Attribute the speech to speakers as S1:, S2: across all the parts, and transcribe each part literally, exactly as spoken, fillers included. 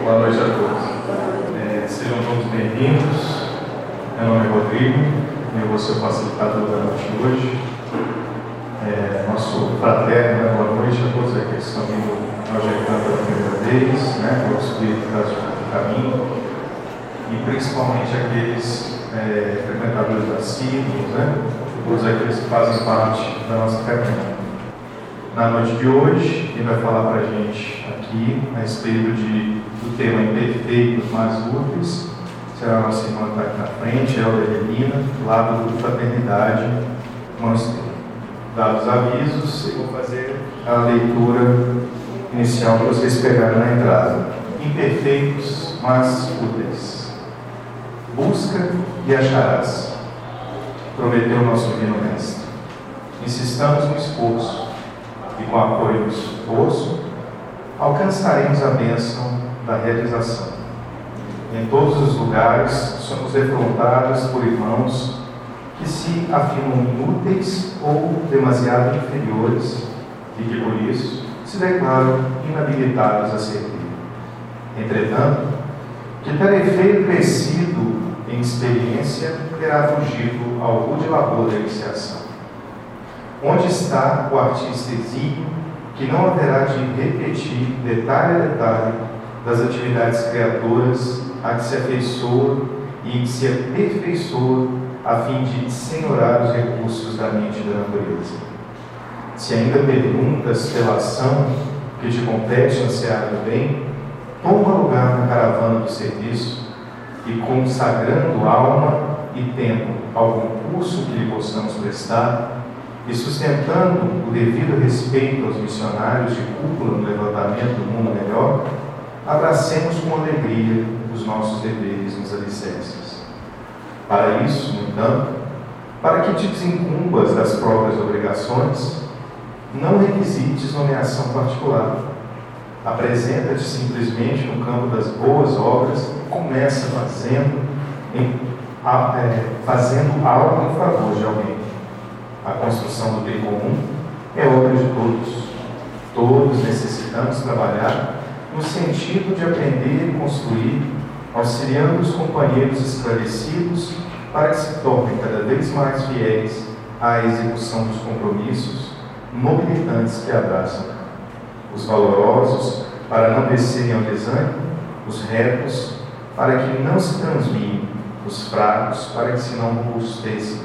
S1: Boa noite a todos. É, sejam todos bem-vindos. Meu nome é Rodrigo, eu vou ser o facilitador da noite de hoje. É, nosso fraterno, né? Boa noite a todos aqueles que estão vindo ao Jecam pela primeira vez, né? Pelo Espírito do caminho, e principalmente aqueles é, frequentadores da Sírios, né? Todos aqueles que fazem parte da nossa caminhada. Na noite de hoje, quem vai falar para a gente aqui a respeito de, do tema imperfeitos, mas úteis, será a nossa irmã que está aqui na frente, Elda Helena, do lado do Fraternidade Mosteiro. Dados os avisos, eu vou fazer a leitura inicial que vocês pegaram na entrada. Imperfeitos, mas úteis. Busca e acharás, prometeu nosso divino mestre. Insistamos no esforço, e com apoio do esforço, alcançaremos a bênção da realização. Em todos os lugares, somos defrontados por irmãos que se afirmam inúteis ou demasiado inferiores e que, por isso, se declaram inabilitados a servir. Entretanto, que ter efeito crescido em experiência terá fugido ao rude labor da iniciação. Onde está o artista exímio que não haverá de repetir detalhe a detalhe das atividades criadoras a que se afeiçoa e em que se aperfeiçoa a fim de senhorar os recursos da mente e da natureza? Se ainda perguntas pela ação que te compete na seara do bem, toma lugar na caravana do serviço e, consagrando alma e tempo ao concurso que lhe possamos prestar, e sustentando o devido respeito aos missionários de cúpula no levantamento do mundo melhor, abracemos com alegria os nossos deveres nos alicerces. Para isso, no entanto, para que te desincumbas das próprias obrigações, não requisites nomeação particular. Apresenta-te simplesmente no campo das boas obras e começa fazendo, em, a, é, fazendo algo em favor de alguém. A construção do bem comum é obra de todos. Todos necessitamos trabalhar no sentido de aprender e construir, auxiliando os companheiros esclarecidos para que se tornem cada vez mais fiéis à execução dos compromissos nobilitantes que abraçam. Os valorosos para não descerem ao desânimo, os retos para que não se transviem, os fracos para que se não robustecem,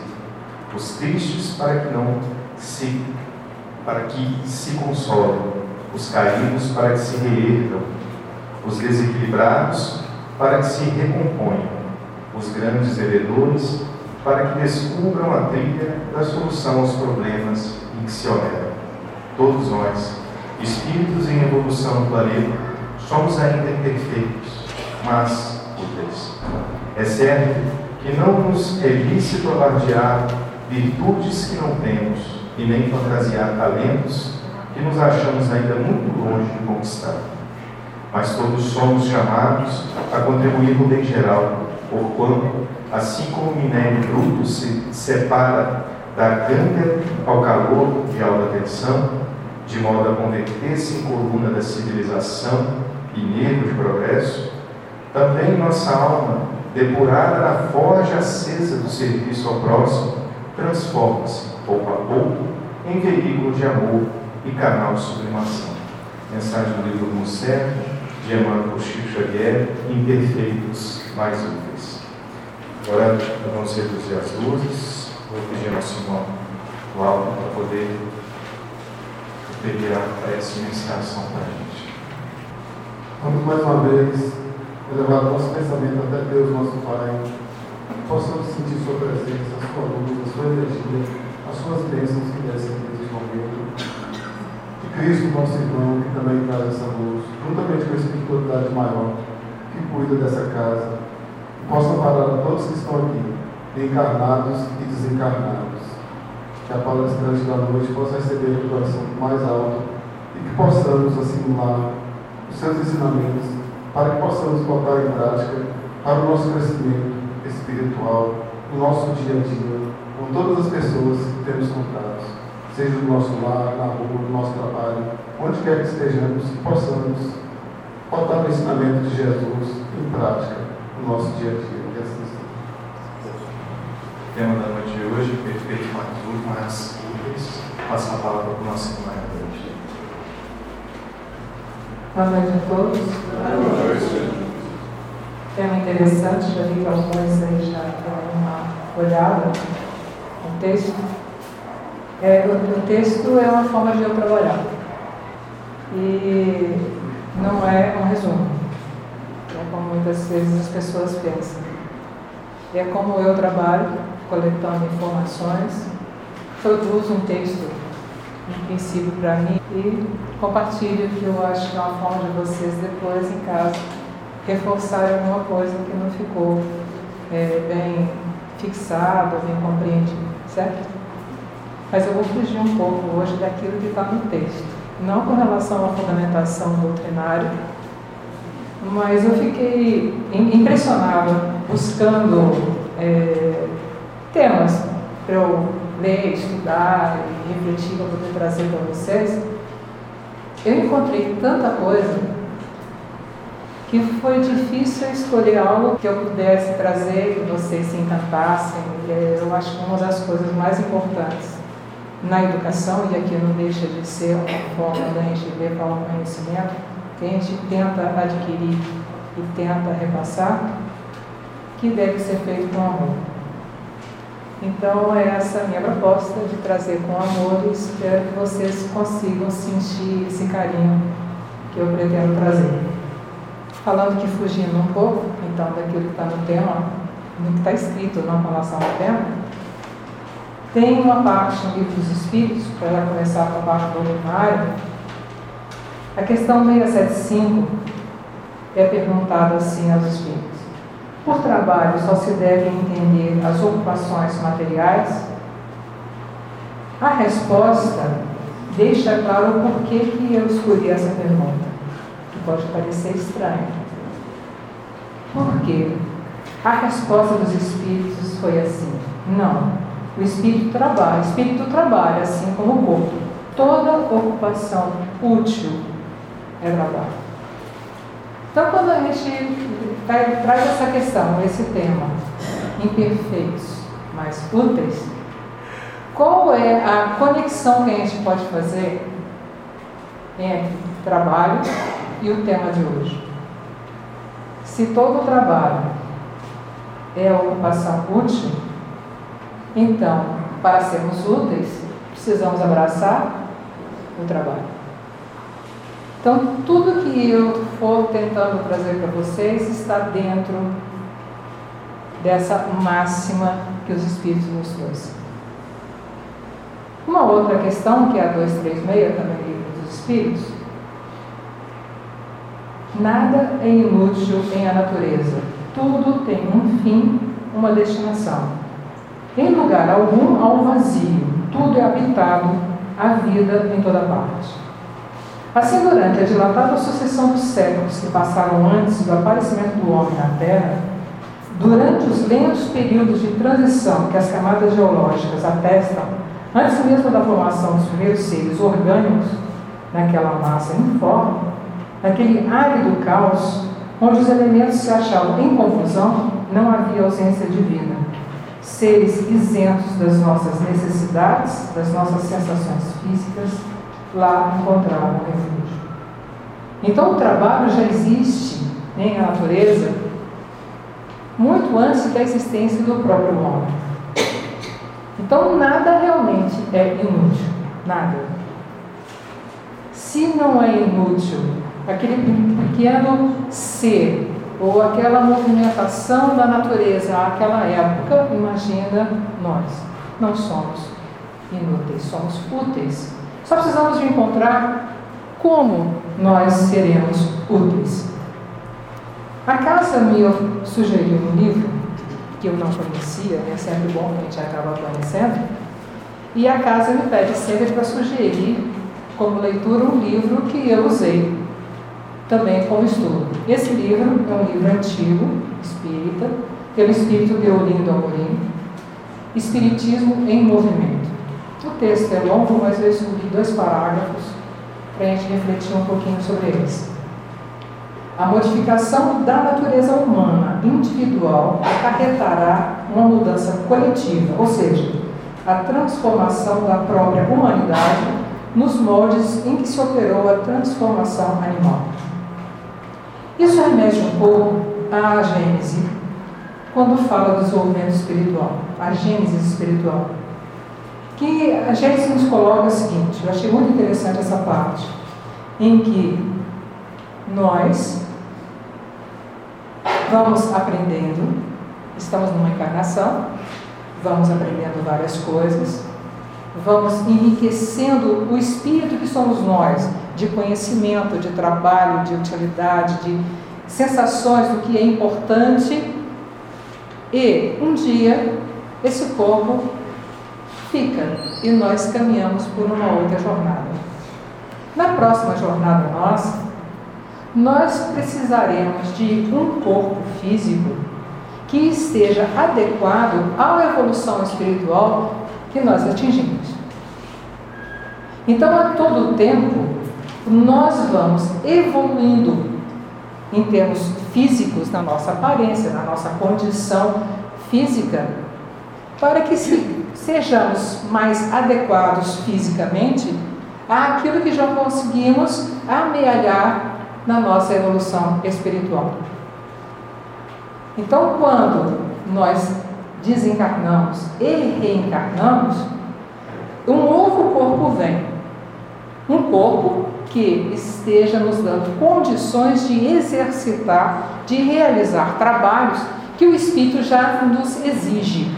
S1: os tristes para que não se para que se consolem, os caídos para que se reergam, os desequilibrados para que se recomponham, os grandes devedores para que descubram a trilha da solução aos problemas em que se operam. Todos nós, espíritos em evolução no planeta, somos ainda imperfeitos, mas úteis. É certo que não nos é lícito alardear virtudes que não temos e nem fantasiar talentos que nos achamos ainda muito longe de conquistar. Mas todos somos chamados a contribuir no bem geral, porquanto, assim como o minério bruto se separa da ganga ao calor de alta tensão, de modo a converter-se em coluna da civilização e nervo de progresso, também nossa alma, depurada na forja acesa do serviço ao próximo, transforma-se, pouco a pouco, em veículo de amor e canal de sublimação. Mensagem do livro Monserrat, de Emmanuel por Chico Xavier, Imperfeitos, mais úteis. Agora vamos reduzir as luzes. Vou pedir ao nosso irmão Cláudio para poder pedir a prece de iniciação para a gente.
S2: Vamos mais uma vez elevar nosso pensamento até Deus, nosso Pai. Possamos sentir Sua presença, a Sua luz, a Sua energia, as Suas bênçãos que descem nesse momento. E Cristo, nosso irmão, que também traz essa luz, juntamente com a espiritualidade maior, que cuida dessa casa, e possa parar a todos que estão aqui, encarnados e desencarnados. Que a palestrante da noite possa receber o coração mais alto e que possamos assimilar os seus ensinamentos, para que possamos botar em prática para o nosso crescimento espiritual, no nosso dia a dia, com todas as pessoas que temos contato, seja no nosso lar, na rua, no nosso trabalho, onde quer que estejamos, que possamos botar o ensinamento de Jesus em prática no nosso dia a dia. E assim
S1: o tema da noite de hoje, perfeito, mas úteis. Passa a palavra para o nosso irmão hoje.
S3: Boa noite a todos.
S1: Boa noite.
S3: Tema interessante, já vi que alguns aí já deram uma olhada no texto. É, o, o texto é uma forma de eu trabalhar. E não é um resumo. É como muitas vezes as pessoas pensam. É como eu trabalho, coletando informações, produzo um texto, um princípio para mim e compartilho, que eu acho que é uma forma de vocês depois em casa reforçarem alguma coisa que não ficou é, bem fixada, bem compreendida, certo? Mas eu vou fugir um pouco hoje daquilo que está no texto, não com relação à fundamentação doutrinária, mas eu fiquei impressionada buscando é, temas para eu ler, estudar e refletir para poder trazer para vocês. Eu encontrei tanta coisa que foi difícil escolher algo que eu pudesse trazer, que vocês se encantassem, porque eu acho que uma das coisas mais importantes na educação, e aqui não deixa de ser uma forma da gente levar o conhecimento, que a gente tenta adquirir e tenta repassar, que deve ser feito com amor. Então, é essa a minha proposta de trazer com amor e espero que vocês consigam sentir esse carinho que eu pretendo trazer. Falando que fugindo um pouco, então, daquilo que está no tema, no que está escrito, não com relação ao tema, tem uma parte no Livro dos Espíritos, para começar com a parte doutrinária. A questão seiscentos e setenta e cinco é perguntada assim aos Espíritos: por trabalho só se devem entender as ocupações materiais? A resposta deixa claro o porquê que eu escolhi essa pergunta, que pode parecer estranha. Por quê? A resposta dos Espíritos foi assim: não. O Espírito trabalha, o Espírito trabalha assim como o corpo. Toda ocupação útil é trabalho. Então, quando a gente traz essa questão, esse tema, imperfeitos, mas úteis, qual é a conexão que a gente pode fazer entre o trabalho e o tema de hoje? Se todo o trabalho é ocupação útil, então, para sermos úteis, precisamos abraçar o trabalho. Então, tudo que eu for tentando trazer para vocês está dentro dessa máxima que os Espíritos nos trouxeram. Uma outra questão, que é a duzentos e trinta e seis, também no Livro dos Espíritos: nada é inútil em a natureza, tudo tem um fim, uma destinação. Em lugar algum há um vazio, tudo é habitado, a vida em toda parte. Assim, durante a dilatada sucessão dos séculos que passaram antes do aparecimento do homem na Terra, durante os lentos períodos de transição que as camadas geológicas atestam, antes mesmo da formação dos primeiros seres orgânicos, naquela massa informe, naquele árido caos, onde os elementos se achavam em confusão, não havia ausência de vida. Seres isentos das nossas necessidades, das nossas sensações físicas, lá encontraram refúgio. Então, o trabalho já existe em a natureza muito antes da existência do próprio homem. Então, nada realmente é inútil. Nada. Se não é inútil aquele pequeno ser ou aquela movimentação da natureza àquela época, imagina nós. Não somos inúteis, somos úteis. Só precisamos de encontrar como nós seremos úteis. A casa me sugeriu um livro que eu não conhecia, é sempre bom que a gente acaba conhecendo, e a casa me pede sempre para sugerir como leitura um livro que eu usei também como estudo. Esse livro é um livro antigo, espírita, pelo espírito Deolindo Amorim, Espiritismo em Movimento. O texto é longo, mas eu escolhi dois parágrafos para a gente refletir um pouquinho sobre eles. A modificação da natureza humana individual acarretará uma mudança coletiva, ou seja, a transformação da própria humanidade nos moldes em que se operou a transformação animal. Isso remete um pouco à Gênese, quando fala do desenvolvimento espiritual, a Gênese espiritual. Que a Gênese nos coloca o seguinte, eu achei muito interessante essa parte, em que nós vamos aprendendo, estamos numa encarnação, vamos aprendendo várias coisas, vamos enriquecendo o espírito que somos nós, de conhecimento, de trabalho, de utilidade, de sensações do que é importante, e um dia esse corpo fica e nós caminhamos por uma outra jornada. Na próxima jornada nossa, nós precisaremos de um corpo físico que esteja adequado à evolução espiritual que nós atingimos. Então, a todo tempo, nós vamos evoluindo em termos físicos, na nossa aparência, na nossa condição física, para que se, sejamos mais adequados fisicamente àquilo que já conseguimos amealhar na nossa evolução espiritual. Então, quando nós desencarnamos e reencarnamos, um novo corpo vem. Um corpo que esteja nos dando condições de exercitar, de realizar trabalhos que o Espírito já nos exige.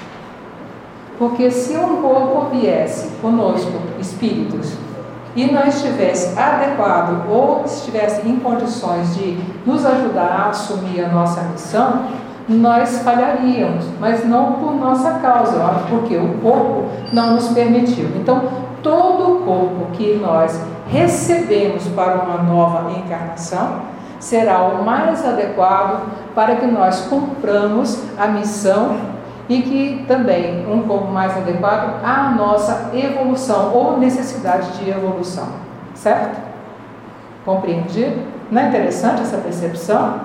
S3: Porque se um corpo viesse conosco, espíritos, e não estivesse adequado ou estivesse em condições de nos ajudar a assumir a nossa missão, nós falharíamos, mas não por nossa causa, porque o corpo não nos permitiu. Então, todo o corpo que nós recebemos para uma nova encarnação será o mais adequado para que nós cumpramos a missão e que também um corpo mais adequado à nossa evolução ou necessidade de evolução. Certo? Compreendido? Não é interessante essa percepção?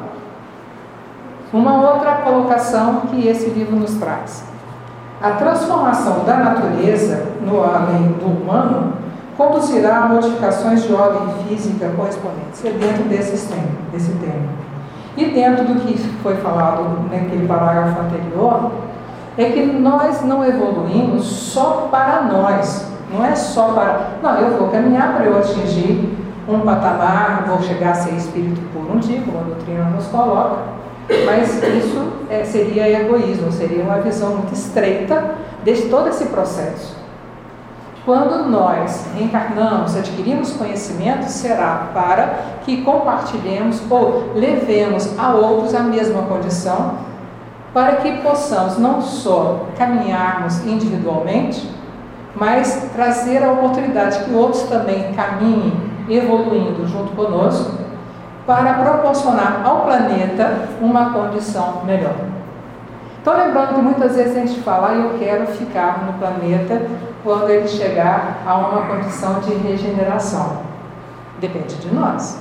S3: Uma outra colocação que esse livro nos traz. A transformação da natureza no além do humano conduzirá a modificações de ordem física correspondentes. É dentro desse tema, desse tema. E dentro do que foi falado naquele parágrafo anterior, é que nós não evoluímos só para nós, não é só para, não, eu vou caminhar para eu atingir um patamar, vou chegar a ser espírito puro um dia, como a doutrina nos coloca, mas isso é, seria egoísmo, seria uma visão muito estreita de todo esse processo. Quando nós reencarnamos, adquirimos conhecimento, será para que compartilhemos ou levemos a outros a mesma condição, para que possamos não só caminharmos individualmente, mas trazer a oportunidade que outros também caminhem evoluindo junto conosco, para proporcionar ao planeta uma condição melhor. Então, lembrando que muitas vezes a gente fala, ah, eu quero ficar no planeta quando ele chegar a uma condição de regeneração. Depende de nós.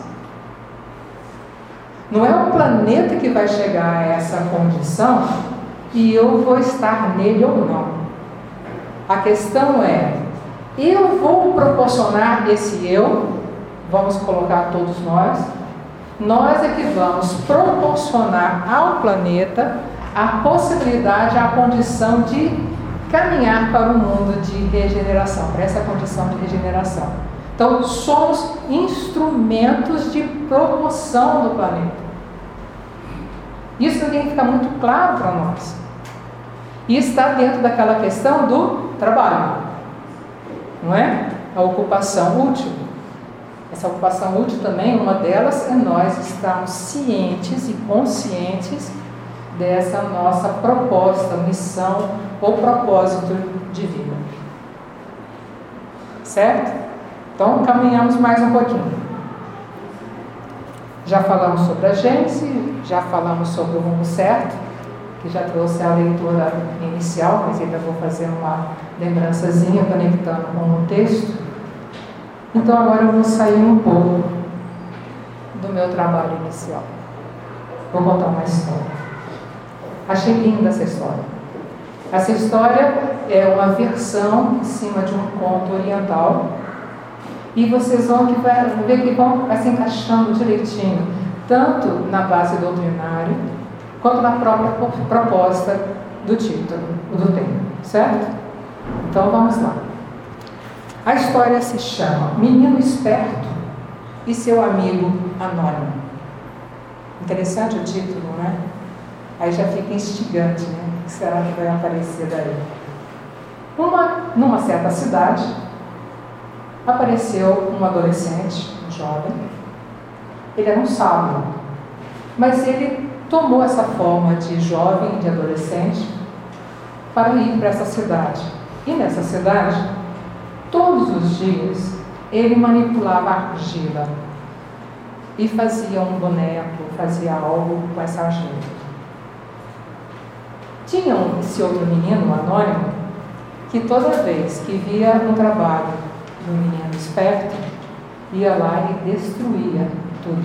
S3: Não é o planeta que vai chegar a essa condição e eu vou estar nele ou não. A questão é, eu vou proporcionar esse eu, vamos colocar todos nós, nós é que vamos proporcionar ao planeta a possibilidade, a condição de caminhar para um mundo de regeneração, para essa condição de regeneração. Então, somos instrumentos de promoção do planeta. Isso tem que ficar muito claro para nós. E está dentro daquela questão do trabalho, não é? A ocupação útil. Essa ocupação útil também, uma delas é nós estarmos cientes e conscientes dessa nossa proposta, missão ou propósito de vida. Certo? Então, caminhamos mais um pouquinho. Já falamos sobre a Gênese, já falamos sobre o rumo certo, que já trouxe a leitura inicial, mas ainda vou fazer uma lembrançazinha conectando com o texto. Então, agora eu vou sair um pouco do meu trabalho inicial. Vou contar uma história. Achei linda essa história. Essa história é uma versão em cima de um conto oriental e vocês vão que vai, ver que vão vai se encaixando direitinho, tanto na base doutrinária quanto na própria proposta do título, do tema, certo? Então vamos lá. A história se chama Menino Esperto e Seu Amigo Anônimo. Interessante o título, né? Aí já fica instigante, né? O que será que vai aparecer daí? Uma, numa certa cidade, apareceu um adolescente, um jovem. Ele era um sábio, mas ele tomou essa forma de jovem, de adolescente, para ir para essa cidade. E nessa cidade, todos os dias, ele manipulava a argila e fazia um boneco, fazia algo com essa argila. Tinha um, esse outro menino, anônimo, que toda vez que via um trabalho de um menino esperto, ia lá e destruía tudo.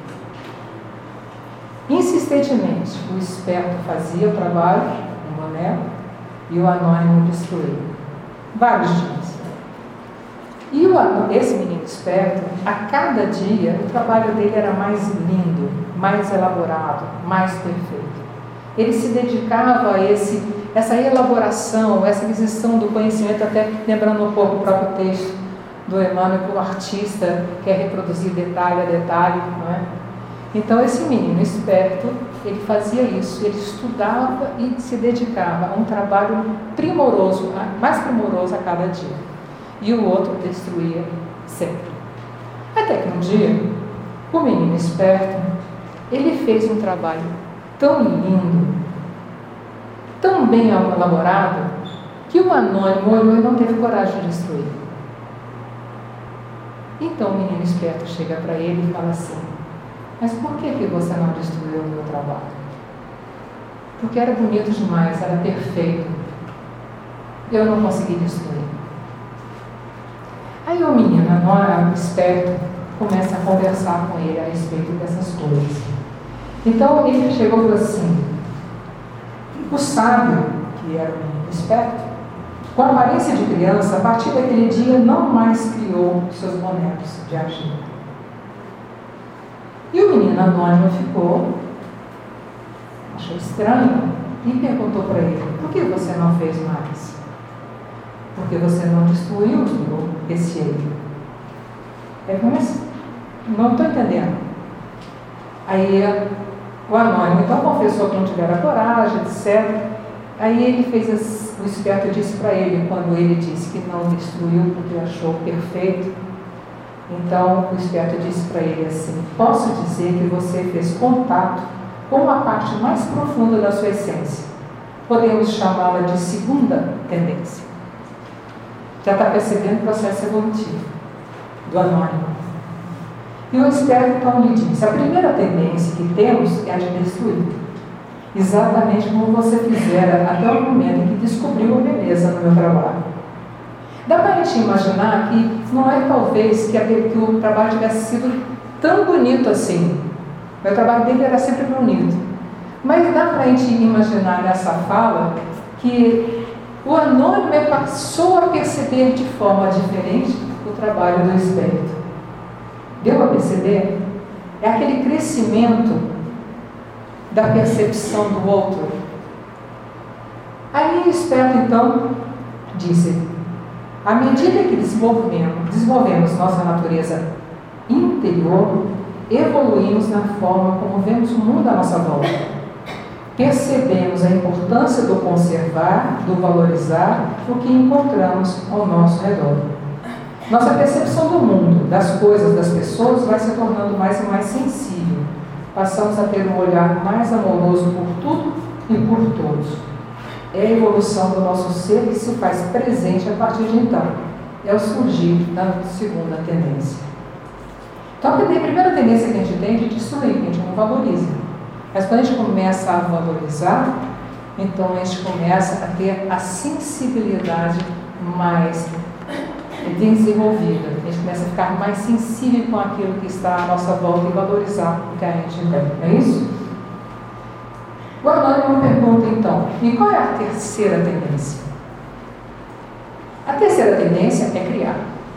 S3: Insistentemente, o esperto fazia o trabalho, um boneco, e o anônimo destruía. Vários dias. E o, esse menino esperto, a cada dia, o trabalho dele era mais lindo, mais elaborado, mais perfeito. Ele se dedicava a esse, essa elaboração, essa aquisição do conhecimento, até lembrando um pouco o próprio texto do Emmanuel, que o artista quer reproduzir detalhe a detalhe, não é? Então esse menino esperto, ele fazia isso, ele estudava e se dedicava a um trabalho primoroso, mais primoroso a cada dia. E o outro destruía sempre. Até que um dia, o menino esperto, ele fez um trabalho tão lindo, tão bem elaborado, que o anônimo olhou e não teve coragem de destruir. Então o menino esperto chega para ele e fala assim: mas por que, que você não destruiu o meu trabalho? Porque era bonito demais, era perfeito. Eu não consegui destruir. Aí o menino anônimo, esperto, começa a conversar com ele a respeito dessas coisas. Então ele chegou e falou assim: o sábio, que era um menino esperto, com a aparência de criança, a partir daquele dia não mais criou seus bonecos de argila. E o menino anônimo ficou, achou estranho e perguntou para ele: por que você não fez mais? Porque você não destruiu esse ele. Ele falou: mas não estou entendendo. Aí o anônimo então confessou que não tivera coragem, etcétera. Aí ele fez as, o esperto disse para ele, quando ele disse que não destruiu porque achou perfeito, então o esperto disse para ele assim: posso dizer que você fez contato com a parte mais profunda da sua essência. Podemos chamá-la de segunda tendência. Já está percebendo o processo evolutivo do anônimo. E o esperto então lhe disse: a primeira tendência que temos é a de destruir. Exatamente como você fizera até o momento em que descobriu a beleza no meu trabalho. Dá para a gente imaginar que não é talvez que, a, que o trabalho tivesse sido tão bonito assim. O meu trabalho dele era sempre bonito. Mas dá para a gente imaginar nessa fala que o anônimo passou a perceber de forma diferente o trabalho do esperto. Deu a perceber? É aquele crescimento da percepção do outro. Aí o esperto então disse: à medida que desenvolvemos, desenvolvemos nossa natureza interior, evoluímos na forma como vemos o mundo à nossa volta. Percebemos a importância do conservar, do valorizar o que encontramos ao nosso redor. Nossa percepção do mundo, das coisas, das pessoas vai se tornando mais e mais sensível. Passamos a ter um olhar mais amoroso por tudo e por todos. É a evolução do nosso ser que se faz presente a partir de então. É o surgir da segunda tendência. Então, a primeira tendência que a gente tem é de destruir, que a gente não valoriza. Mas quando a gente começa a valorizar, então a gente começa a ter a sensibilidade mais desenvolvida. A gente começa a ficar mais sensível com aquilo que está à nossa volta e valorizar o que a gente tem. Não é isso? O Anônimo pergunta então, e qual é a terceira tendência? A terceira tendência é criar.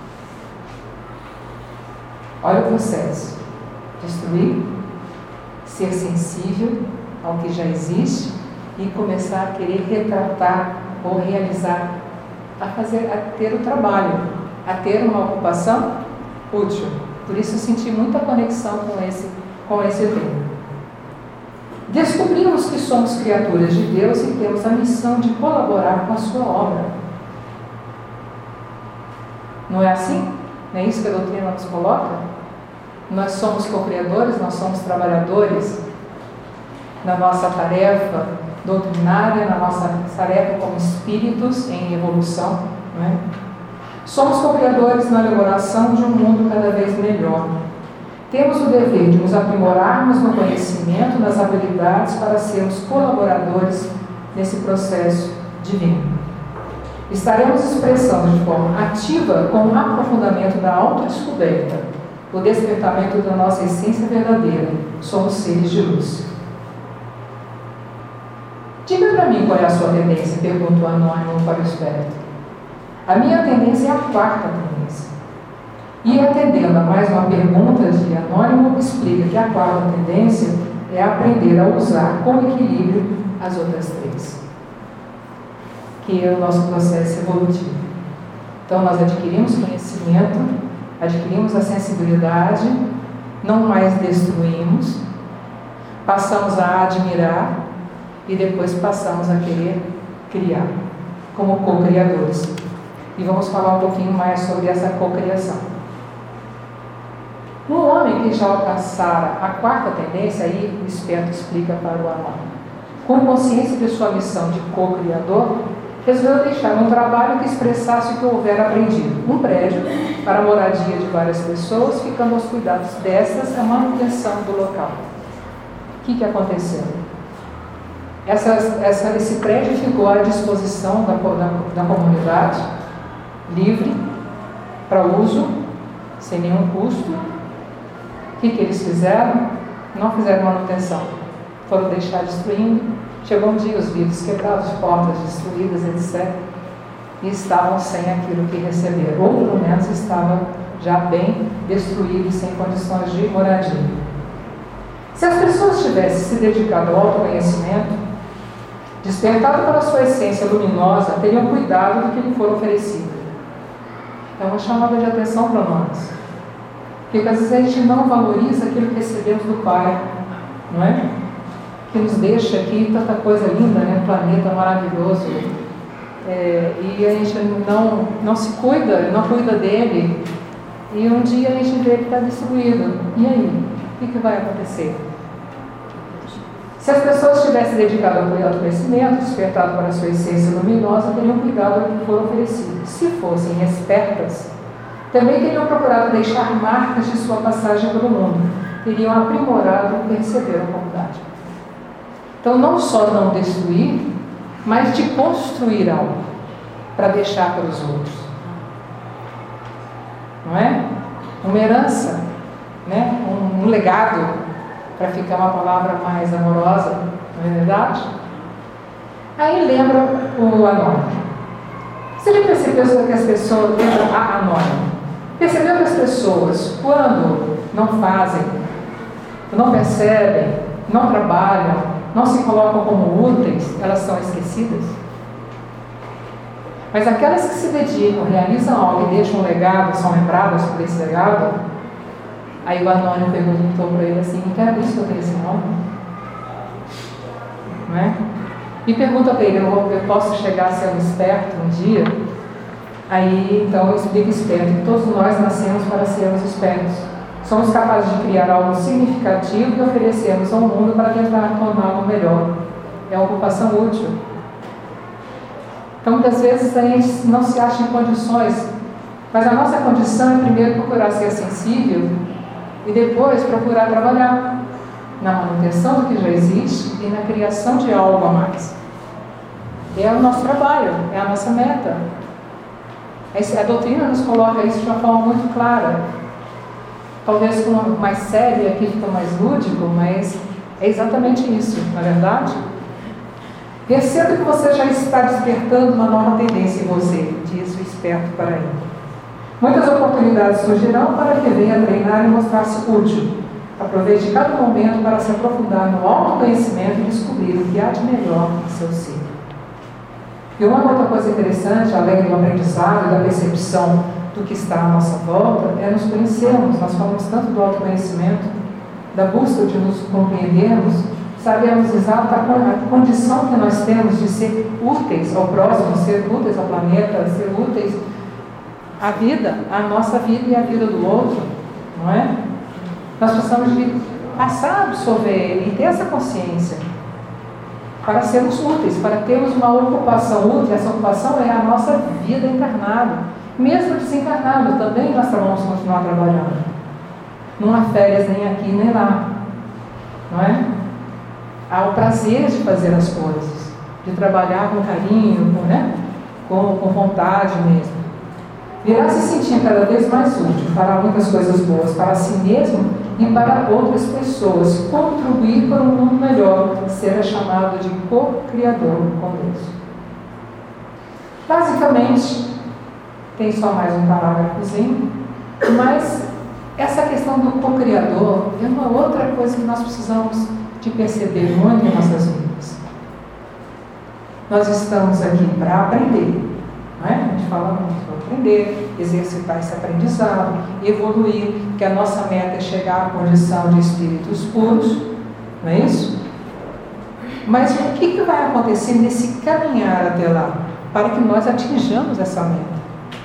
S3: Olha o processo. Destruir, ser sensível ao que já existe e começar a querer retratar ou realizar, a fazer, a ter o trabalho, a ter uma ocupação útil. Por isso eu senti muita conexão com esse, com esse tema. Descobrimos que somos criaturas de Deus e temos a missão de colaborar com a sua obra. Não é assim? Não é isso que a doutrina nos coloca? Nós somos co-criadores, nós somos trabalhadores na nossa tarefa doutrinária, na nossa tarefa como espíritos em evolução. Não é? Somos co-criadores na elaboração de um mundo cada vez melhor. Temos o dever de nos aprimorarmos no conhecimento, nas habilidades para sermos colaboradores nesse processo divino. Estaremos expressando de forma ativa com o aprofundamento da autodescoberta, o despertamento da nossa essência verdadeira. Somos seres de luz. Diga para mim qual é a sua tendência, pergunta o Anônimo para o esperto. A minha tendência é a quarta tendência. E atendendo a mais uma pergunta de Anônimo, explica que a quarta tendência é aprender a usar com equilíbrio as outras três, que é o nosso processo evolutivo. Então nós adquirimos conhecimento, adquirimos a sensibilidade, não mais destruímos, passamos a admirar e depois passamos a querer criar, como co-criadores. E vamos falar um pouquinho mais sobre essa co-criação. Um homem que já alcançara a quarta tendência, aí o esperto explica para o Anônimo, com consciência de sua missão de co-criador, resolveu deixar um trabalho que expressasse o que houver aprendido. Um prédio para a moradia de várias pessoas, ficando aos cuidados dessas a manutenção do local. O que, que aconteceu? Essa, essa, esse prédio ficou à disposição da, da, da comunidade, livre, para uso, sem nenhum custo. O que, que eles fizeram? Não fizeram manutenção. Foram deixar destruindo. Chegou um dia, os vidros quebrados, portas destruídas, etcétera. E estavam sem aquilo que receberam. Ou pelo menos estavam já bem destruídos, sem condições de moradia. Se as pessoas tivessem se dedicado ao autoconhecimento, despertado pela sua essência luminosa, teriam cuidado do que lhe for oferecido. É uma chamada de atenção para nós. Porque às vezes a gente não valoriza aquilo que recebemos do Pai, não é? Que nos deixa aqui tanta coisa linda, né? Um planeta maravilhoso. É, e a gente não, não se cuida, não cuida dele. E um dia a gente vê que está destruído. E aí? O que, que vai acontecer? Se as pessoas tivessem dedicado ao autoconhecimento, despertado para a sua essência luminosa, teriam cuidado do que for oferecido. Se fossem espertas, também teriam procurado deixar marcas de sua passagem pelo mundo, teriam aprimorado o que receberam como dádiva. Então, não só não destruir, mas de construir algo para deixar para os outros. Não é? Uma herança, né? um, um legado, para ficar uma palavra mais amorosa, não é verdade? Aí lembra o Anônimo. Você já percebeu que as pessoas, lembra a Anônimo, percebeu que as pessoas, quando não fazem, não percebem, não trabalham, não se colocam como úteis, elas são esquecidas? Mas aquelas que se dedicam, realizam algo e deixam um legado, são lembradas por esse legado. Aí o Anônimo perguntou para ele assim: não quero isso que eu tenho esse nome? Não é? E pergunta para ele: eu, eu posso chegar a ser um esperto um dia? Aí então eu explico esperto, que todos nós nascemos para sermos espertos. Somos capazes de criar algo significativo e oferecermos ao mundo para tentar torná-lo melhor. É uma ocupação útil. Então muitas vezes a gente não se acha em condições, mas a nossa condição é primeiro procurar ser sensível e depois procurar trabalhar na manutenção do que já existe e na criação de algo a mais. É o nosso trabalho, é a nossa meta. A doutrina nos coloca isso de uma forma muito clara. Talvez com uma mais séria, aqui fica mais lúdico, mas é exatamente isso, não é verdade? Perceba que você já está despertando uma nova tendência em você, diz o esperto para ele. Muitas oportunidades surgirão para que venha treinar e mostrar-se útil. Aproveite cada momento para se aprofundar no autoconhecimento e descobrir o que há de melhor em seu ser. E uma outra coisa interessante, além do aprendizado e da percepção do que está à nossa volta, é nos conhecermos. Nós falamos tanto do autoconhecimento, da busca de nos compreendermos, sabemos exata a condição que nós temos de ser úteis ao próximo, ser úteis ao planeta, ser úteis à vida, à nossa vida e à vida do outro, não é? Nós precisamos de passar a absorver ele e ter essa consciência para sermos úteis, para termos uma ocupação útil. Essa ocupação é a nossa vida encarnada. Mesmo desencarnado, também nós vamos continuar trabalhando. Não há férias nem aqui nem lá, não é? Há o prazer de fazer as coisas, de trabalhar com carinho, com, né? com, com vontade mesmo. Virá se sentir cada vez mais útil, fará muitas coisas boas para si mesmo e para outras pessoas, contribuir para um mundo melhor, será chamado de co-criador com Deus. Basicamente, tem só mais um parágrafozinho, mas essa questão do co-criador é uma outra coisa que nós precisamos de perceber muito em nossas vidas. Nós estamos aqui para aprender, não é? A gente fala muito para aprender, exercitar esse aprendizado, evoluir, que a nossa meta é chegar à condição de espíritos puros, não é isso? Mas o que, que vai acontecer nesse caminhar até lá, para que nós atinjamos essa meta?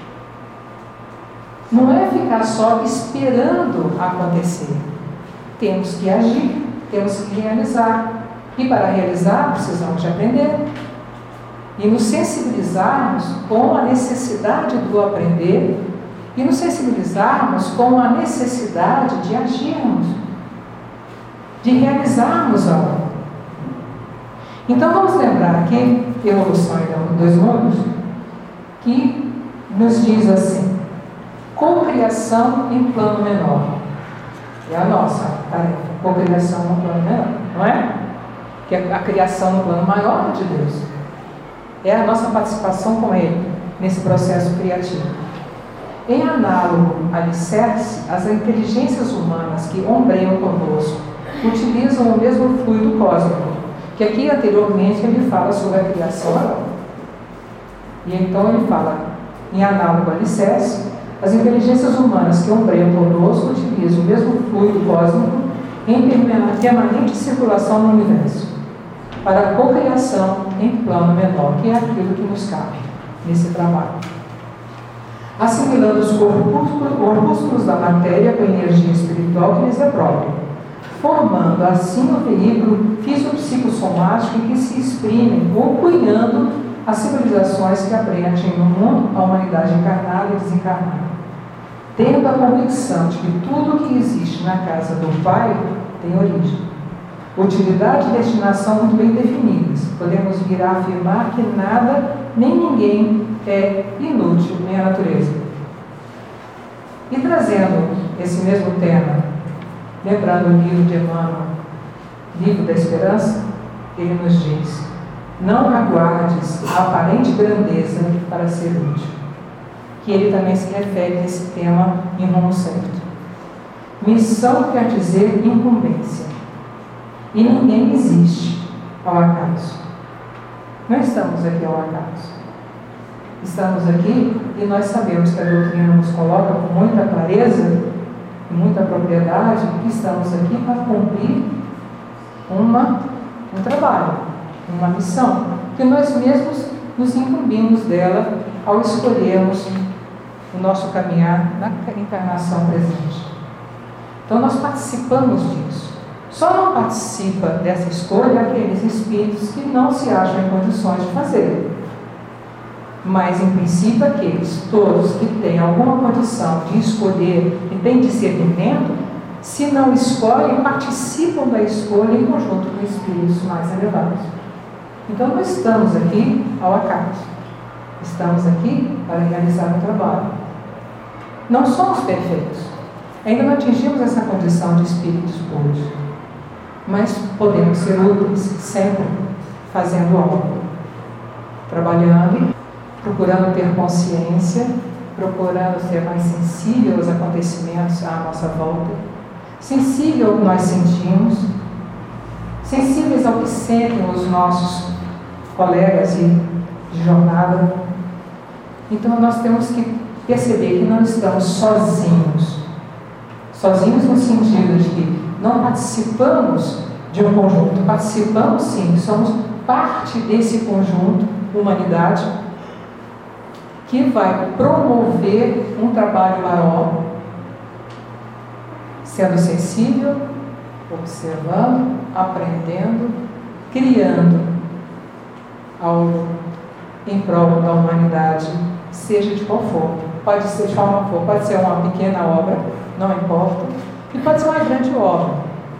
S3: Não é ficar só esperando acontecer. Temos que agir, temos que realizar. E para realizar, precisamos de aprender. E nos sensibilizarmos com a necessidade do aprender e nos sensibilizarmos com a necessidade de agirmos, de realizarmos algo. Então vamos lembrar aqui, Evolução em Dois Mundos, que nos diz assim: cocriação em plano menor. É a nossa tarefa, cocriação no plano menor, não é? Que é a criação no plano maior de Deus. É a nossa participação com Ele nesse processo criativo. Em análogo alicerce, as inteligências humanas que ombreiam conosco utilizam o mesmo fluido cósmico, que aqui anteriormente ele fala sobre a criação. E então ele fala, em análogo alicerce, as inteligências humanas que ombreiam conosco utilizam o mesmo fluido cósmico em permanente circulação no universo, para a cocriação em plano menor, que é aquilo que nos cabe nesse trabalho. Assimilando os corpúsculos da matéria com a energia espiritual que lhes é própria, formando assim o veículo fisiopsicossomático em que se exprimem ou cunhando as civilizações que abrangem no mundo a humanidade encarnada e desencarnada, tendo a convicção de que tudo o que existe na casa do Pai tem origem. Utilidade e destinação muito bem definidas. Podemos vir a afirmar que nada, nem ninguém é inútil nem a natureza. E trazendo esse mesmo tema, lembrando o livro de Emmanuel, Livro da Esperança, ele nos diz: não aguardes a aparente grandeza para ser útil. Que ele também se refere nesse tema em Rumo Certo. Missão quer dizer incumbência. E ninguém existe ao acaso. Não estamos aqui ao acaso. Estamos aqui e nós sabemos que a doutrina nos coloca com muita clareza e muita propriedade que estamos aqui para cumprir uma, um trabalho, uma missão, que nós mesmos nos incumbimos dela ao escolhermos o nosso caminhar na encarnação presente. Então nós participamos disso. Só não participa dessa escolha aqueles espíritos que não se acham em condições de fazer. Mas, em princípio, aqueles todos que têm alguma condição de escolher e têm discernimento, se não escolhem, participam da escolha em conjunto com espíritos mais elevados. Então, não estamos aqui ao acaso. Estamos aqui para realizar um trabalho. Não somos perfeitos. Ainda não atingimos essa condição de espíritos puros. Mas podemos ser úteis sempre fazendo algo. Trabalhando, procurando ter consciência, procurando ser mais sensível aos acontecimentos à nossa volta, sensível ao que nós sentimos, sensíveis ao que sentem os nossos colegas de, de jornada. Então nós temos que perceber que não estamos sozinhos. Sozinhos no sentido de que não participamos de um conjunto, participamos sim, somos parte desse conjunto, humanidade, que vai promover um trabalho maior, sendo sensível, observando, aprendendo, criando algo em prol da humanidade, seja de qual for. Pode ser de forma for, pode ser uma pequena obra, não importa, e pode ser uma grande obra.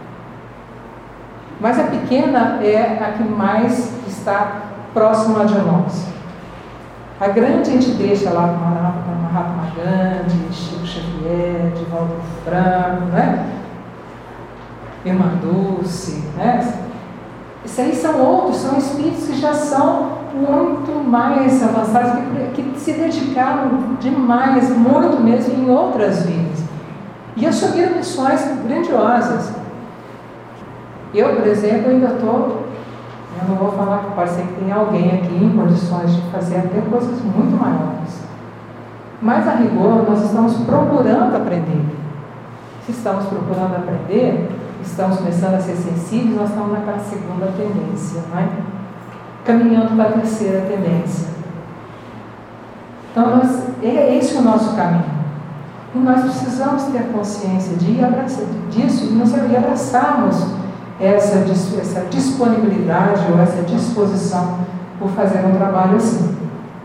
S3: Mas a pequena é a que mais está próxima de nós. A grande a gente deixa lá com Mahatma Gandhi, Chico Xavier, Divaldo Franco, né? Irmã Dulce, né? Esses aí são outros, são espíritos que já são muito mais avançados, que, que se dedicaram demais, muito mesmo, em outras vidas. E assumiram missões grandiosas. Eu, por exemplo, ainda estou, eu não vou falar que pode ser que tenha alguém aqui em condições de fazer até coisas muito maiores. Mas, a rigor, nós estamos procurando aprender. Se estamos procurando aprender, estamos começando a ser sensíveis, nós estamos naquela segunda tendência, não é? Caminhando para a terceira tendência. Então, nós, é esse o nosso caminho. E nós precisamos ter consciência de abraçar, disso e nós abraçarmos essa, essa disponibilidade ou essa disposição por fazer um trabalho assim.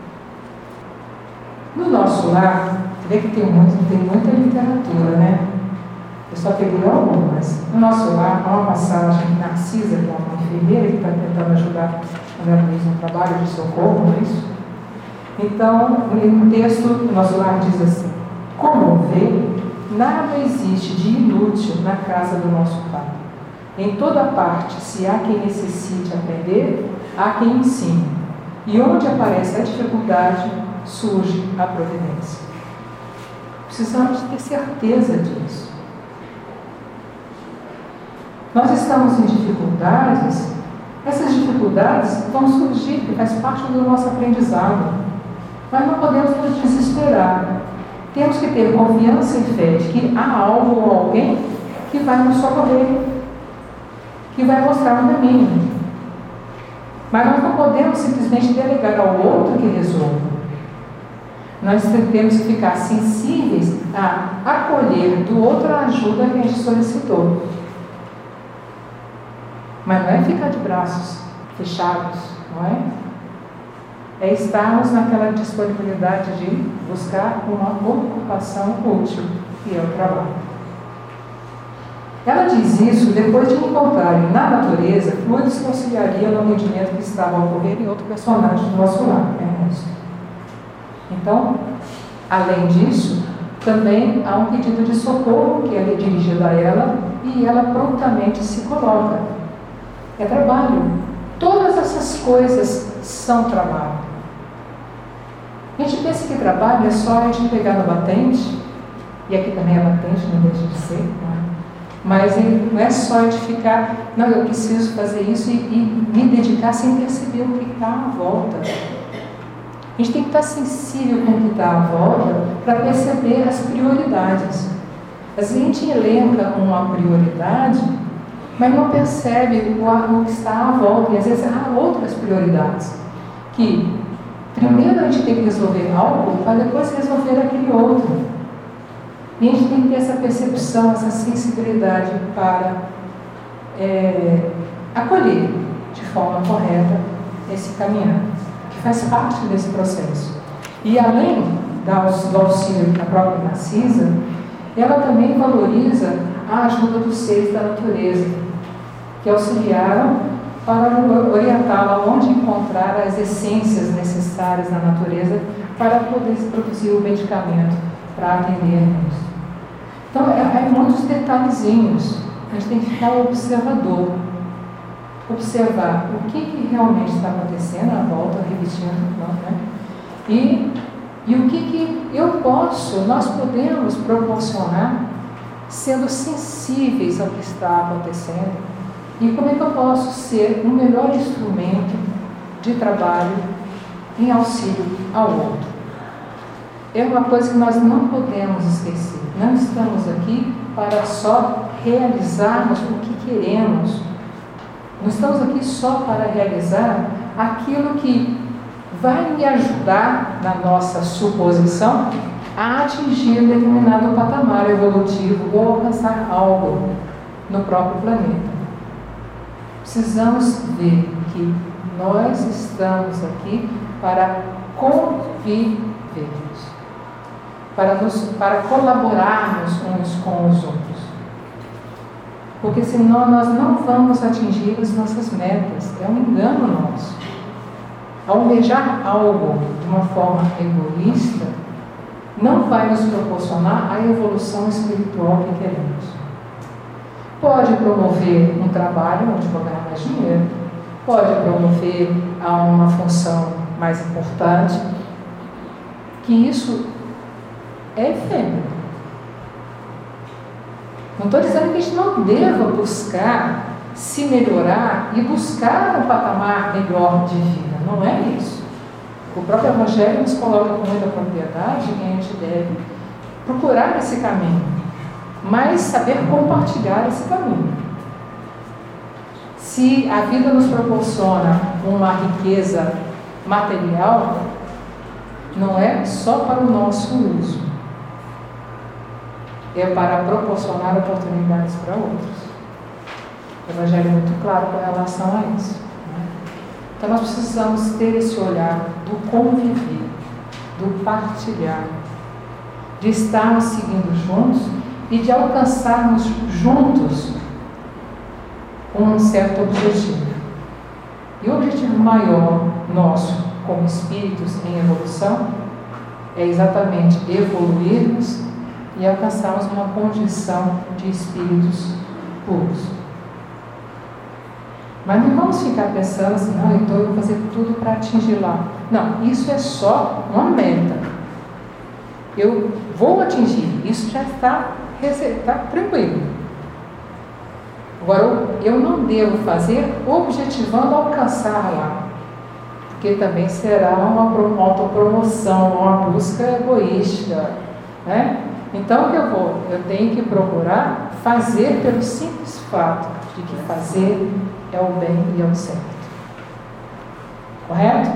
S3: No nosso lar, você vê que tem, muito, tem muita literatura, né? Eu só peguei algumas. No nosso lar, há uma passagem de Narcisa, que é uma enfermeira que está tentando ajudar a Ana Luísa no trabalho de socorro, não é isso? Então, no texto, o nosso lar diz assim: como vê, nada existe de inútil na casa do nosso Pai. Em toda parte, se há quem necessite aprender, há quem ensine. E onde aparece a dificuldade, surge a providência. Precisamos ter certeza disso. Nós estamos em dificuldades, essas dificuldades vão surgir, porque faz parte do nosso aprendizado. Mas não podemos nos desesperar. Temos que ter confiança e fé de que há algo ou alguém que vai nos socorrer, que vai mostrar um caminho. Mas nós não podemos simplesmente delegar ao outro que resolva. Nós temos que ficar sensíveis a acolher do outro a ajuda que a gente solicitou. Mas não é ficar de braços fechados, não é? É estarmos naquela disponibilidade de buscar uma ocupação útil, que é o trabalho. Ela diz isso depois de encontrarem na natureza fluidos que auxiliariam no rendimento que estava a ocorrer em outro personagem do nosso lar, Ernesto. Então, além disso, também há um pedido de socorro que é dirigido a ela e ela prontamente se coloca. É trabalho. Todas essas coisas são trabalho. A gente pensa que trabalho é só a gente pegar no batente, e aqui também é batente, não deixa de ser, não é? Mas não é só a gente ficar, não, eu preciso fazer isso e, e me dedicar sem perceber o que está à volta. A gente tem que estar sensível com o que está à volta para perceber as prioridades. Às vezes a gente elenca uma prioridade, mas não percebe o que está à volta, e às vezes há outras prioridades, que primeiro a gente tem que resolver algo, para depois resolver aquele outro. E a gente tem que ter essa percepção, essa sensibilidade para é, acolher de forma correta esse caminhar, que faz parte desse processo. E além do auxílio da própria Narcisa, ela também valoriza a ajuda dos seres da natureza, que auxiliaram para orientá-la onde encontrar as essências necessárias na natureza para poder produzir o medicamento para atender-nos. Então, é, é muitos detalhezinhos. A gente tem que ficar observador. Observar o que, que realmente está acontecendo à volta, repetindo, não, né? E, e o que, que eu posso, nós podemos proporcionar sendo sensíveis ao que está acontecendo. E como é que eu posso ser um melhor instrumento de trabalho em auxílio ao outro? É uma coisa que nós não podemos esquecer. Não estamos aqui para só realizarmos o que queremos. Não estamos aqui só para realizar aquilo que vai me ajudar, na nossa suposição, a atingir um determinado patamar evolutivo ou alcançar algo no próprio planeta. Precisamos ver que nós estamos aqui para convivermos, para, nos, para colaborarmos uns com os outros. Porque senão nós não vamos atingir as nossas metas. É um engano nosso. Almejar algo de uma forma egoísta não vai nos proporcionar a evolução espiritual que queremos. Pode promover um trabalho onde vou ganhar mais dinheiro, pode promover a uma função mais importante, que isso é efêmero. Não estou dizendo que a gente não deva buscar se melhorar e buscar um patamar melhor de vida. Não é isso. O próprio Evangelho nos coloca com muita propriedade que a gente deve procurar esse caminho, mas saber compartilhar esse caminho. Se a vida nos proporciona uma riqueza material, não é só para o nosso uso. É para proporcionar oportunidades para outros. O Evangelho é muito claro com relação a isso. Né? Então nós precisamos ter esse olhar do conviver, do partilhar, de estarmos seguindo juntos e de alcançarmos juntos um certo objetivo. E o objetivo maior nosso, como espíritos em evolução, é exatamente evoluirmos e alcançarmos uma condição de espíritos puros. Mas não vamos ficar pensando assim, ah, então eu vou fazer tudo para atingir lá. Não, isso é só uma meta. Eu vou atingir, isso já está, está tranquilo. Agora, eu não devo fazer objetivando alcançar lá, porque também será uma autopromoção, uma busca egoísta, né? Então, o que eu vou? Eu tenho que procurar fazer pelo simples fato de que fazer é o bem e é o certo. Correto?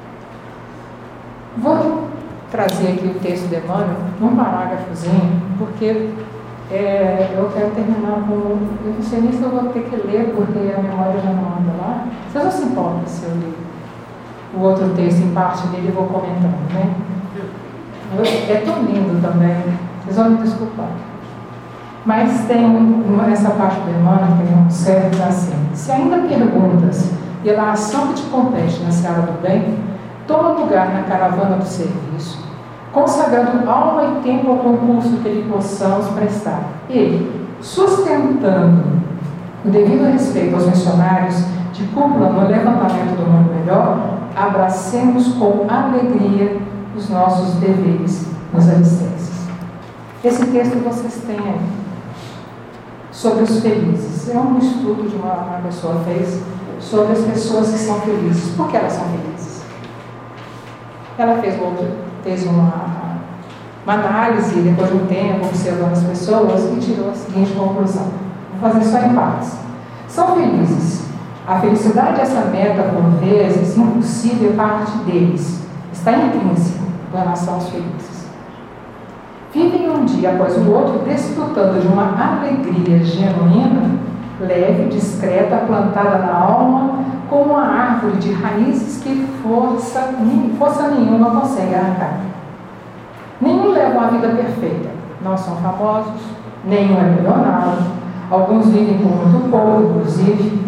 S3: Vou trazer aqui o texto de Emmanuel, num parágrafozinho, porque é, eu quero terminar com... Eu não sei nem se eu vou ter que ler, porque a memória já não anda lá. Vocês não se importam se eu ler o outro texto em parte dele e vou comentando, né? É tão lindo também. Vocês vão me desculpar. Mas tem essa parte do Emmanuel que não serve assim. Se ainda perguntas pela ação que te compete na seara do bem, toma lugar na caravana do serviço, consagrando alma e tempo ao concurso que lhe possamos prestar. E, sustentando o devido respeito aos missionários de cúpula no levantamento do mundo melhor, abracemos com alegria os nossos deveres nos alicerces. Esse texto vocês têm aí, sobre os felizes. É um estudo que uma, uma pessoa fez sobre as pessoas que são felizes. Por que elas são felizes? Ela fez, outro, fez uma, uma análise, depois de um tempo, observando as pessoas, e tirou a seguinte conclusão. Vou fazer só em partes. São felizes. A felicidade, essa meta, por vezes, impossível, parte deles. Está intrínseco com relação aos felizes. Vivem um dia após o outro, desfrutando de uma alegria genuína, leve, discreta, plantada na alma, como uma árvore de raízes que força, força nenhuma consegue arrancar. Nenhum leva uma vida perfeita. Não são famosos, nenhum é milionário. Alguns vivem por muito pouco, inclusive.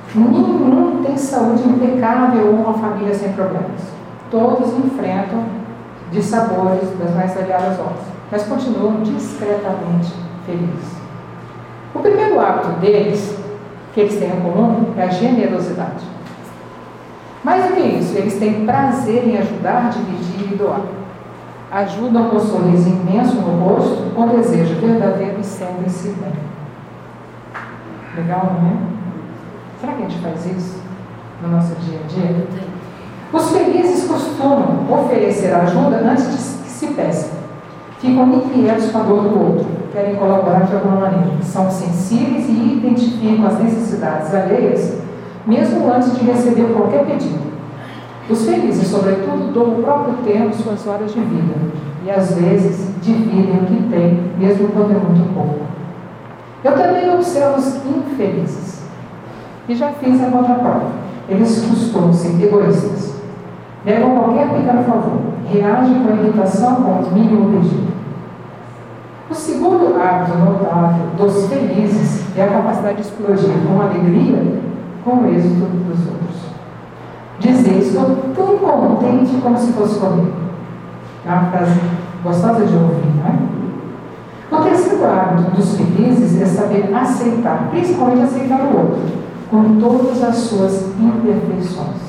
S3: Nenhum tem saúde impecável ou uma família sem problemas. Todos enfrentam dissabores das mais variadas horas, mas continuam discretamente felizes. O primeiro hábito deles, que eles têm em comum, é a generosidade. Mais do que isso, eles têm prazer em ajudar, dividir e doar. Ajudam com um sorriso imenso no rosto, com desejo verdadeiro e sentem-se bem. Legal, não é? Será que a gente faz isso no nosso dia a dia? Os felizes costumam oferecer ajuda antes de que se peça. Ficam inquietos com a dor do outro, querem colaborar de alguma maneira. São sensíveis e identificam as necessidades alheias, mesmo antes de receber qualquer pedido. Os felizes, sobretudo, dão o próprio tempo suas horas de vida e, às vezes, dividem o que têm, mesmo quando é muito pouco. Eu também observo os infelizes e já fiz a contraprova. Eles costumam ser egoístas, negam qualquer pequeno favor, reagem com irritação com o mínimo pedido. O segundo hábito notável dos felizes é a capacidade de explodir com alegria com o êxito dos outros. Dizer, estou tão contente como se fosse comigo. É uma frase gostosa de ouvir, não é? O terceiro hábito dos felizes é saber aceitar, principalmente aceitar o outro, com todas as suas imperfeições.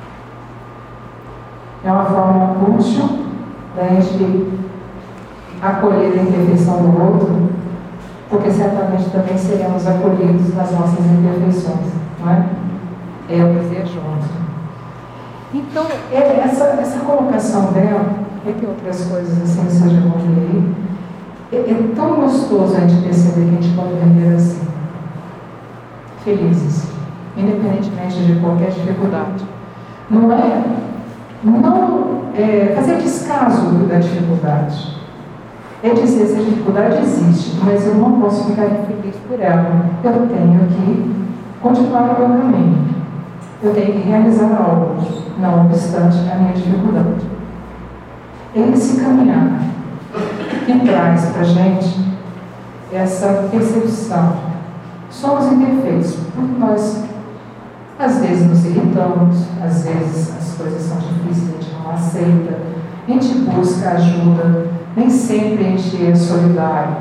S3: É uma forma útil da gente acolher a imperfeição do outro, porque certamente também seremos acolhidos nas nossas imperfeições, não é? É o dizer junto. Então, é essa, essa colocação dela, é que outras coisas assim vocês já vão ver aí, é, é tão gostoso a gente perceber que a gente pode viver assim, felizes, independentemente de qualquer dificuldade. Não é, não é fazer descaso da dificuldade. É dizer, essa dificuldade existe, mas eu não posso ficar infeliz por ela. Eu tenho que continuar o meu caminho. Eu tenho que realizar algo, não obstante a minha dificuldade. Esse caminhar que traz para a gente essa percepção. Somos imperfeitos, porque nós, às vezes, nos irritamos, às vezes as coisas são difíceis, a gente não aceita, a gente busca ajuda, nem sempre a gente é solidário.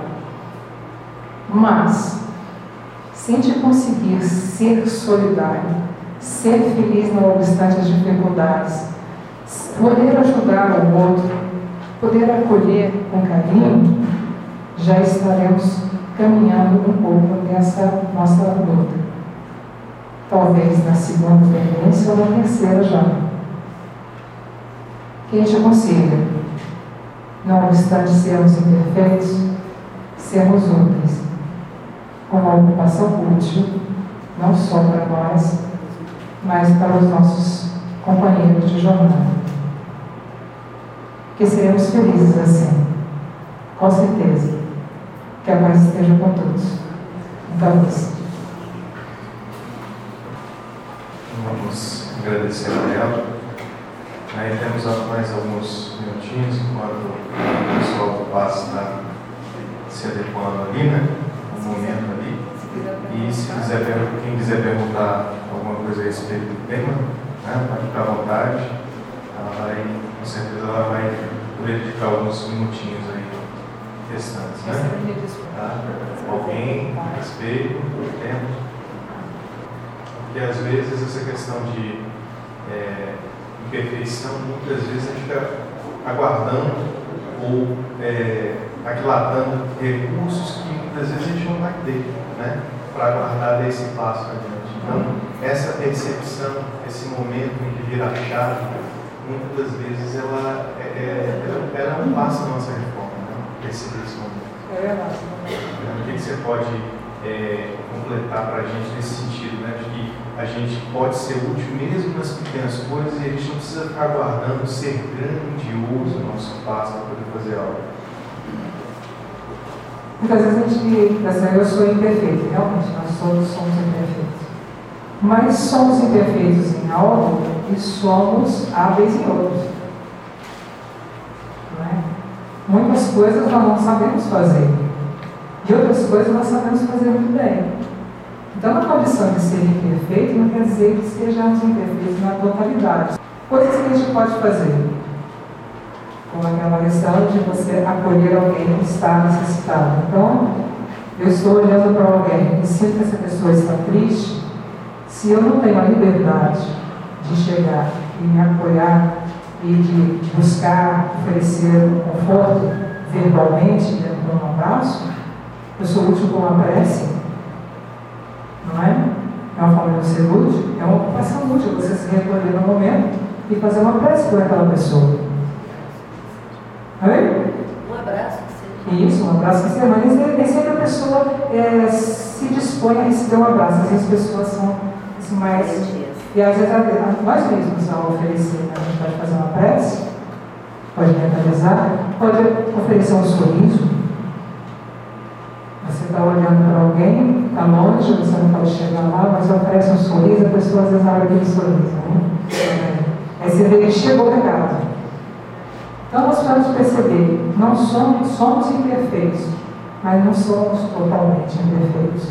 S3: Mas, se a gente conseguir ser solidário, ser feliz não obstante as dificuldades, poder ajudar o outro, poder acolher com carinho, já estaremos caminhando um pouco nessa nossa luta. Talvez na segunda tendência ou na terceira já. Que a gente consiga, não obstante sermos imperfeitos, sermos úteis, com uma ocupação útil, não só para nós, mas para os nossos companheiros de jornada. Que seremos felizes assim, com certeza. Que a paz esteja com todos. Então, isso.
S1: Vamos agradecer a ela. Aí temos mais alguns minutinhos enquanto o pessoal do passe está se adequando ali, né? Um momento ali. E se quiser, quem quiser perguntar alguma coisa a respeito do tema, né, pode ficar à vontade. Ela vai, com certeza, ela vai poder dedicar alguns minutinhos aí restantes, né? Tá? Alguém a respeito do tema? Porque às vezes essa questão de é, imperfeição, muitas vezes a gente fica aguardando ou é, aquilatando recursos que muitas vezes a gente não vai ter, né? Para aguardar desse passo adiante. Então, essa percepção, esse momento em que vira a chave, muitas das vezes ela é, ela, ela é um passo na nossa reforma, né? Perceber esse momento. O que você pode é, completar para a gente nesse sentido, né? De que a gente pode ser útil mesmo nas pequenas coisas e a gente não precisa ficar aguardando ser grandioso o nosso passo para poder fazer algo.
S3: Muitas vezes a gente pensa, eu sou imperfeito. Realmente, nós todos somos imperfeitos. Mas somos imperfeitos em algo e somos hábeis em outros. Não é? Muitas coisas nós não sabemos fazer. E outras coisas nós sabemos fazer muito bem. Então, a condição de ser imperfeito não quer dizer que sejamos imperfeitos na totalidade. Coisas que a gente pode fazer, como aquela questão de você acolher alguém que está necessitado. Então, eu estou olhando para alguém e sinto que essa pessoa está triste. Se eu não tenho a liberdade de chegar e me apoiar e de buscar oferecer um conforto verbalmente dentro de um abraço, eu sou útil com uma prece, não é? É uma forma de ser útil, é uma ocupação útil, você se recolher no momento e fazer uma prece por aquela pessoa. Oi?
S4: Um abraço que seja.
S3: Isso, um abraço que seja, mas nem sempre a pessoa é, se dispõe a receber um abraço, às vezes as pessoas são assim, mais... E às vezes nós mesmos ao oferecer, né? A gente pode fazer uma prece, pode mentalizar, pode oferecer um sorriso. Você está olhando para alguém, está longe, você não pode chegar lá, mas oferece um sorriso, a pessoa às vezes abre aquele sorriso. Né? Aí você vê que chegou o recado. Então nós podemos perceber, não somos, somos imperfeitos, mas não somos totalmente imperfeitos.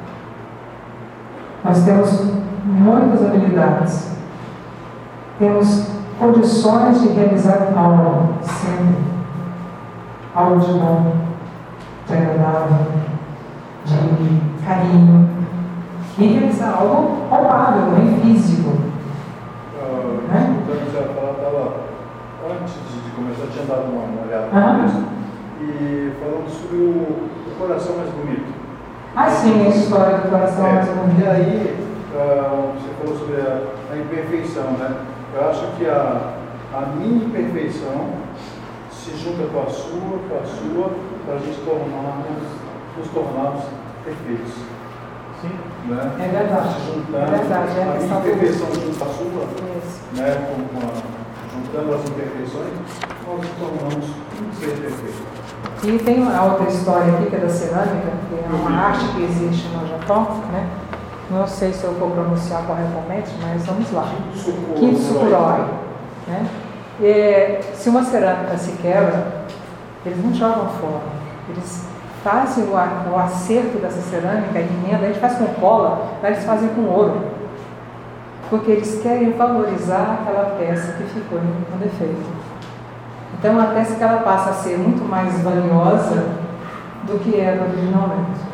S3: Nós temos muitas habilidades, temos condições de realizar algo, sempre, algo de bom, de agradável, de carinho, e realizar algo palpável, nem físico.
S2: Uh,
S3: né?
S2: Então, você estava, antes de começar, eu tinha dado uma, uma olhada
S3: Ah.
S2: nisso, e falando sobre o, o coração mais bonito.
S3: Ah, sim, a história do coração
S2: É,
S3: mais bonito.
S2: E aí, uh, você falou sobre a, a imperfeição, né? Eu acho que a, a minha imperfeição se junta com a sua, com a sua, para a gente tornarmos, nos tornarmos perfeitos. Sim. Né?
S3: É verdade.
S2: Se juntando,
S3: É verdade, é a
S2: a minha
S3: questão do-
S2: imperfeição junto à sua,
S3: Isso.
S2: né? com, com a, juntando as imperfeições, nós nos tornamos um ser perfeito.
S3: E tem uma outra história aqui, que é da cerâmica, que é uma arte que existe no Japão, né? Não sei se eu vou pronunciar corretamente, mas vamos lá. Kintsukuroi. Né? E, se uma cerâmica se quebra, eles não jogam fora. Eles fazem o, o acerto dessa cerâmica, emenda, a gente faz com cola, mas eles fazem com ouro. Porque eles querem valorizar aquela peça que ficou com defeito. Então, uma peça que ela passa a ser muito mais valiosa do que era originalmente.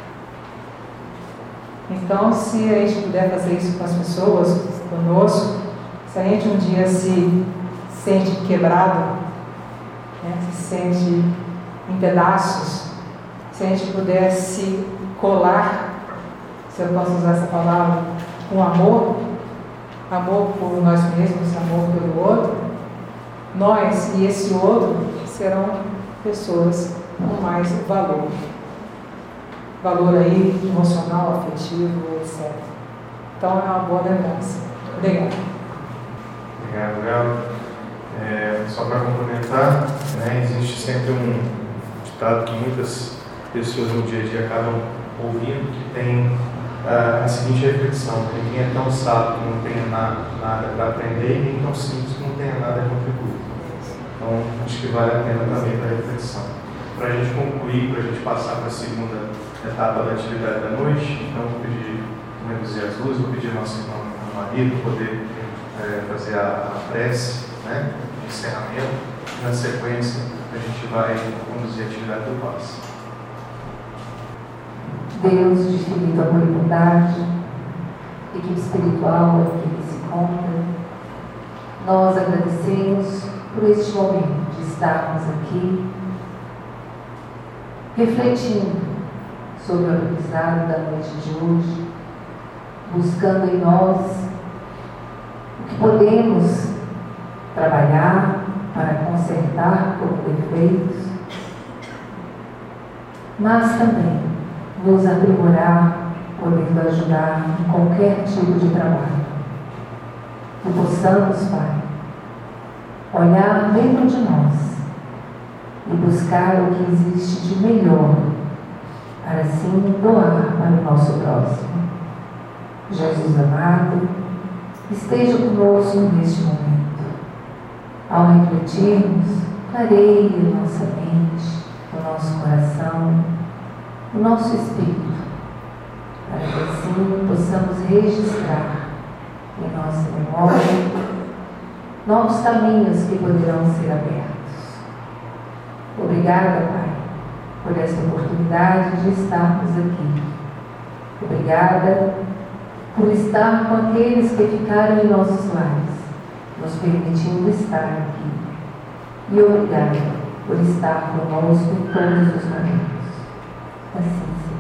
S3: Então, se a gente puder fazer isso com as pessoas, conosco, se a gente um dia se sente quebrado, né, se sente em pedaços, se a gente puder se colar, se eu posso usar essa palavra, com amor, amor por nós mesmos, amor pelo outro, nós e esse outro serão pessoas com mais valor. Valor aí emocional, afetivo, etcétera. Então é uma boa lembrança. Obrigada.
S1: Obrigado, Léo. É, só para complementar, né, existe sempre um ditado que muitas pessoas no dia a dia acabam ouvindo, que tem ah, a seguinte reflexão: ninguém é tão sábio que não tenha nada, nada para aprender, e nem tão simples que não tenha nada a contribuir. Então, acho que vale a pena também para a reflexão. Para a gente concluir, para a gente passar para a segunda etapa da atividade da noite, então vou pedir, como reduzir as luzes, vou pedir ao nosso irmão Maria para poder é, fazer a, a prece, né, de encerramento. Na sequência, a gente vai conduzir a atividade do passe.
S4: Deus de infinita amor e bondade, equipe espiritual aqui que se encontra, nós agradecemos por este momento de estarmos aqui refletindo sobre o aprendizado da noite de hoje, buscando em nós o que podemos trabalhar para consertar como defeitos, mas também nos aprimorar, podendo ajudar em qualquer tipo de trabalho. Que possamos, Pai, olhar dentro de nós e buscar o que existe de melhor, para assim doar para o nosso próximo. Jesus amado, esteja conosco neste momento. Ao refletirmos, clareie a nossa mente, o nosso coração, o nosso espírito, para que assim possamos registrar em nossa memória novos caminhos que poderão ser abertos. Obrigada, Pai, por esta oportunidade de estarmos aqui. Obrigada por estar com aqueles que ficaram em nossos lares, nos permitindo estar aqui. E obrigada por estar conosco em todos os momentos. Assim seja.